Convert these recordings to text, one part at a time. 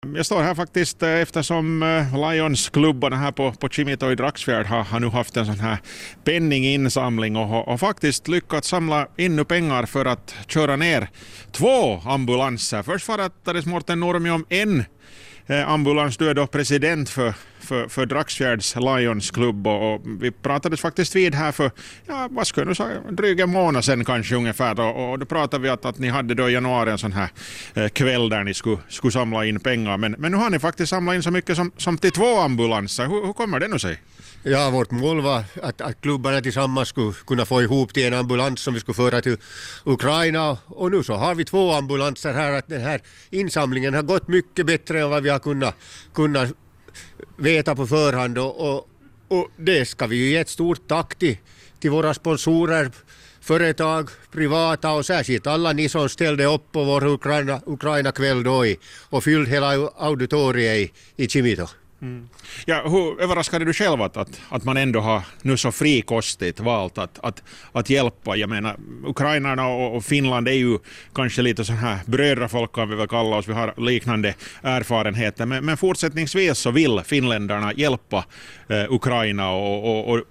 Jag står här faktiskt eftersom Lions-klubbarna här på Kimito i Dragsfjärd har nu haft en sån här penninginsamling och har faktiskt lyckats samla in nu pengar för att köra ner 2 ambulanser. Först fattades Morten Nurmi om en ambulans. Du är då president för Dragsfjärds Lions-klubb och vi pratades faktiskt vid här för, vad ska jag nu säga, dryg en månad sedan kanske ungefär och då pratade vi att ni hade då i januari en sån här kväll där ni skulle samla in pengar men nu har ni faktiskt samlat in så mycket som till 2 ambulanser. Hur kommer det nu sig? Ja, vårt mål var att klubbarna tillsammans skulle kunna få ihop till en ambulans som vi skulle föra till Ukraina och nu så har vi 2 ambulanser här. Att den här insamlingen har gått mycket bättre än vad vi har kunnat veta på förhand och det ska vi ju ge ett stort tack till våra sponsorer, företag, privata och särskilt alla ni som ställde upp på vår Ukraina-kväll då och fyllde hela auditoriet i Kimito. Mm. Ja, hur överraskade du själv att man ändå har nu så frikostigt valt att hjälpa? Jag menar, ukrainarna och Finland är ju kanske lite så här brödrafolk kan vi väl kalla oss, vi har liknande erfarenheter, men fortsättningsvis så vill finländarna hjälpa Ukraina och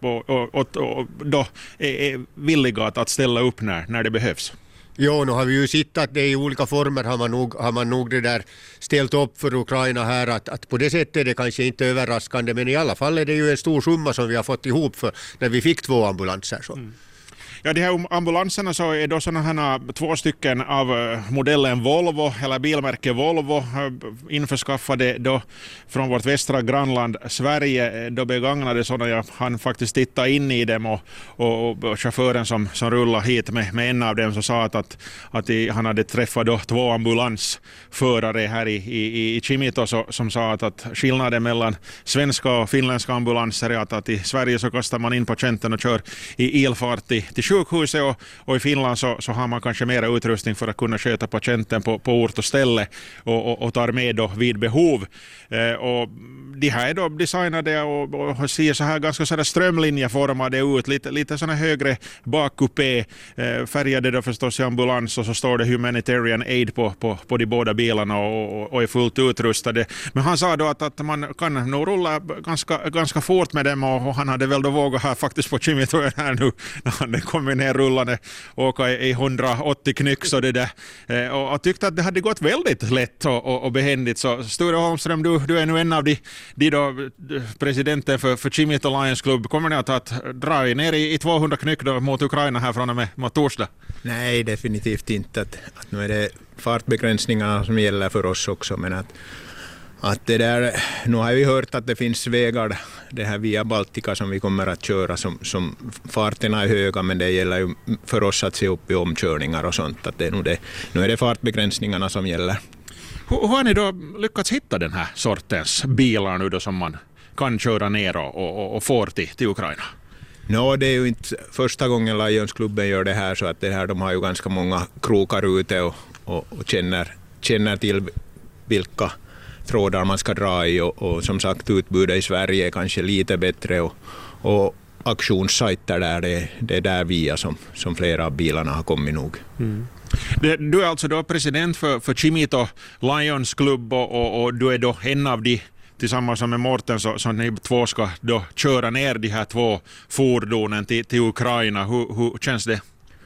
då är villiga att ställa upp när det behövs. Jo, nu har vi ju sett att det i olika former har man nog det där ställt upp för Ukraina här att på det sättet är det kanske inte överraskande men i alla fall är det ju en stor summa som vi har fått ihop för när vi fick 2 ambulanser. Så. Mm. Ja, de här ambulanserna så är då sådana här 2 stycken av modellen Volvo eller bilmärke Volvo införskaffade då från vårt västra grannland Sverige. Då begagnade sådana, jag hann faktiskt titta in i dem och chauffören som rullar hit med en av dem så sa att han hade träffat då 2 ambulansförare här i Kimito som sa att skillnaden mellan svenska och finländska ambulanser är att i Sverige så kastar man in patienten och kör i ilfart till sjukhuset och i Finland så har man kanske mer utrustning för att kunna sköta patienten på ort och ställe och tar med då vid behov. Och de här är då designade och ser så här ganska så här strömlinjeformade ut, lite såna högre bakkupé, färgade då förstås i ambulans och så står det humanitarian aid på de båda bilarna och är fullt utrustade. Men han sa då att man kan nog rulla ganska fort med dem och han hade väl då vågat här faktiskt på Kimito här nu när han kom ner rullande åka i 180 knyck och det där och tyckte att det hade gått väldigt lätt och behändigt. Så Sture Holmström, du är nu en av de då presidenten för Kimito Lions Club. Kommer ni att dra ner i 200 knyck då mot Ukraina här från och med torsdag? Nej, definitivt inte. Att nu är det fartbegränsningarna som gäller för oss också, men att det där, nu har vi hört att det finns vägar det här via Baltika som vi kommer att köra som farterna är höga, men det gäller ju för oss att se upp i omkörningar och sånt, att det är nu är det fartbegränsningarna som gäller. Hur har ni då lyckats hitta den här sortens bilar nu då som man kan köra ner och får till Ukraina? Det är ju inte första gången Lionsklubben gör det här, så att det här, de har ju ganska många krokar ute och känner till vilka trådar man ska dra i och som sagt utbudet i Sverige är kanske lite bättre och auktionssajter där det är där via som flera av bilarna har kommit nog. Mm. Du är alltså då president för Kimito Lions Club och du är då en av de tillsammans med Morten så ni 2 ska då köra ner de här 2 fordonen till Ukraina. Hur känns det?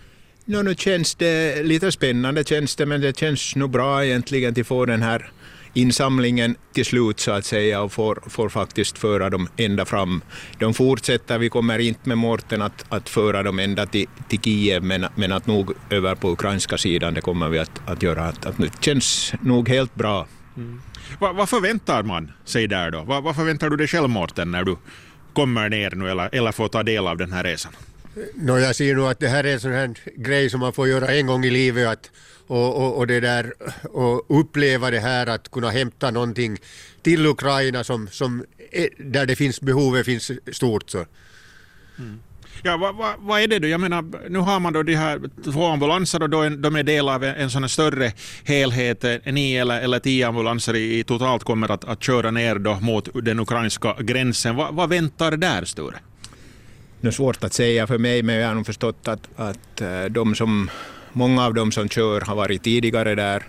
Nu känns det lite spännande men det känns nog bra egentligen till få den här insamlingen till slut så att säga och får faktiskt föra dem ända fram. De fortsätter, vi kommer inte med Morten att föra dem ända till Kiev men att nog över på ukrainska sidan det kommer vi att göra. Att nu känns nog helt bra. Mm. Vad förväntar man sig där då? Vad förväntar du dig själv Morten när du kommer ner nu eller får ta del av den här resan? Jag ser nog att det här är en sån här grej som man får göra en gång i livet och det där och uppleva det här att kunna hämta någonting till Ukraina som där det finns behovet finns stort så. Mm. Ja, vad är det då? Jag menar, nu har man då de här 2 ambulanser och de är del av en sån här större helhet. 9 eller 10 ambulanser i totalt kommer att köra ner då mot den ukrainska gränsen. Vad väntar där, Sture? Det är svårt att säga för mig, men jag har nog förstått att många av dem som kör har varit tidigare där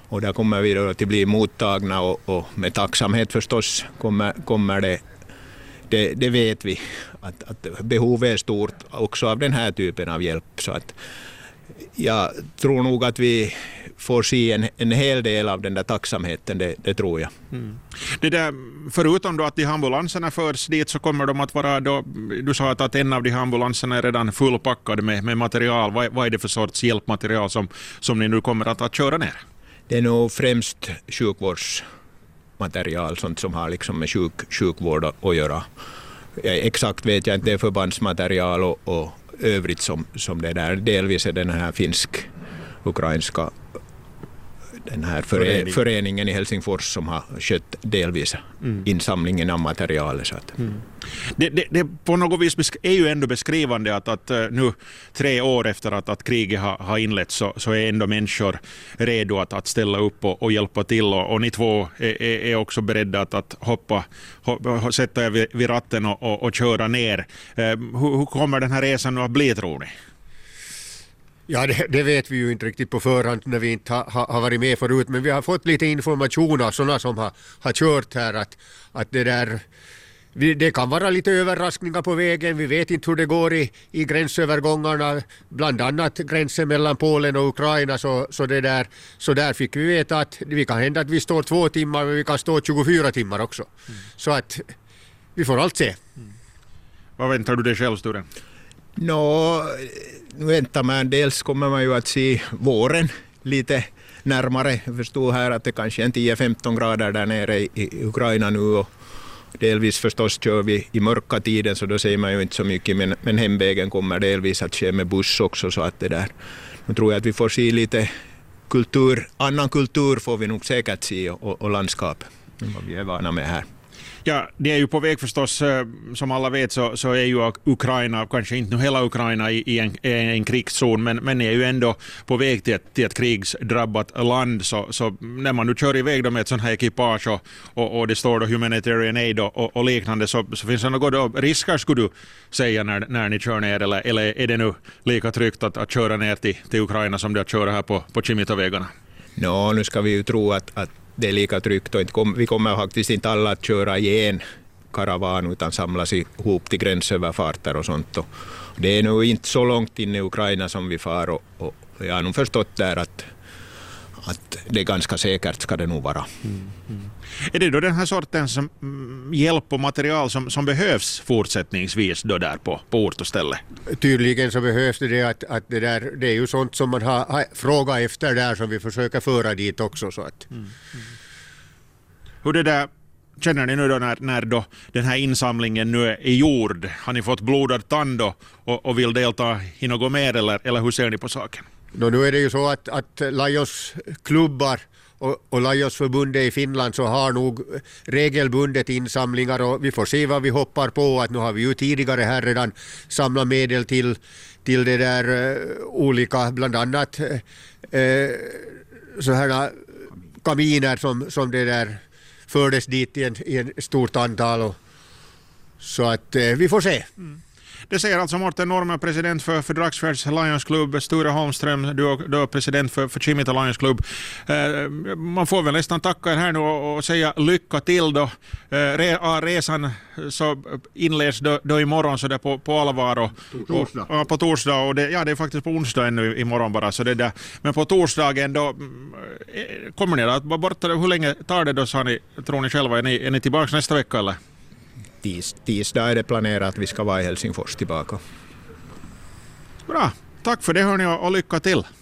Och där kommer vi då att bli mottagna och med tacksamhet förstås kommer det vet vi att behovet är stort också av den här typen av hjälp. Så att jag tror nog att vi får se en hel del av den där tacksamheten, det tror jag. Det där, förutom då att de ambulanserna förs dit så kommer de att vara då, du sa att en av de ambulanserna är redan fullpackad med material. Vad är det för sorts hjälpmaterial som ni nu kommer att köra ner? Det är nog främst sjukvårdsmaterial, sånt som har liksom med sjukvård att göra. Exakt vet jag inte, det är förbandsmaterial och övrigt som det där. Delvis är den här finsk-ukrainska den här föreningen i Helsingfors som har skött delvis insamlingen av materialet. Så att. Det på något vis är ju ändå beskrivande att nu 3 år efter att kriget har inletts så är ändå människor redo att ställa upp och hjälpa till och ni två är också beredda att sätta er vid ratten och köra ner. Hur kommer den här resan nu att bli, tror ni? Ja, det vet vi ju inte riktigt på förhand när vi inte har varit med förut, men vi har fått lite information av sådana som har kört här att det kan vara lite överraskningar på vägen. Vi vet inte hur det går i gränsövergångarna, bland annat gränsen mellan Polen och Ukraina, så där fick vi veta att det kan hända att vi står 2 timmar, men vi kan stå 24 timmar också. Så att vi får allt se. Vad väntar du dig själv, Sture? Nu väntar man, dels kommer man ju att se våren lite närmare. Jag förstår här att det kanske är 10-15 grader där nere i Ukraina nu och delvis förstås kör vi i mörka tiden så då ser man ju inte så mycket, men hemvägen kommer delvis att ske med buss också, så att det där. Nu tror jag att vi får se lite annan kultur får vi nog säkert se och landskap vad vi är vana med här. Ja, det är ju på väg förstås, som alla vet så är ju Ukraina, kanske inte hela Ukraina i en krigszon, men är ju ändå på väg till ett krigsdrabbat land. Så när man nu kör iväg då med ett sånt här ekipage och det står då humanitarian aid och liknande, så finns det något risker, skulle du säga, när ni kör ner, eller är det nu lika tryggt att köra ner till Ukraina som det att köra här på Kimitovägarna? Nu ska vi ju tro att det är lika tryggt och vi kommer faktiskt inte alla att köra i en karavan utan samlas ihop till gränsöverfarter och sånt. Och det är nog inte så långt in i Ukraina som vi far och jag har nog förstått där att det är ganska säkert ska det nog vara. Är det då den här sortens hjälp och material som behövs fortsättningsvis då där på ort och ställe? Tydligen så behövs det att det är ju sånt som man har frågat efter där som vi försöker föra dit också. Så att. Hur det där känner ni nu då när då den här insamlingen nu är gjord? Har ni fått blodad tand och vill delta i något mer eller hur ser ni på saken? Nu är det ju så att Lajos klubbar och Lajos-förbundet i Finland så har nog regelbundet insamlingar och vi får se vad vi hoppar på. Att nu har vi ju tidigare här redan samlat medel till det där olika, bland annat så här kaminer som det där fördes dit i en stort antal. Så att vi får se. Det säger alltså Mårten Norman, president för Dragsfjärds Lions Club, Sture Holmström, du är president för Kimita Lions Club. Man får väl nästan tacka er här nu och säga lycka till då. Resan så inleds då imorgon så där på allvar och på torsdag och det är faktiskt på onsdag ännu imorgon bara så det där. Men på torsdagen då kommer ni att vara borta. Hur länge tar det då, tror ni själva? Är ni tillbaka nästa vecka eller? Tisdag är det planerat att vi ska vara i Helsingfors tillbaka. Bra, tack för det hörni och lycka till.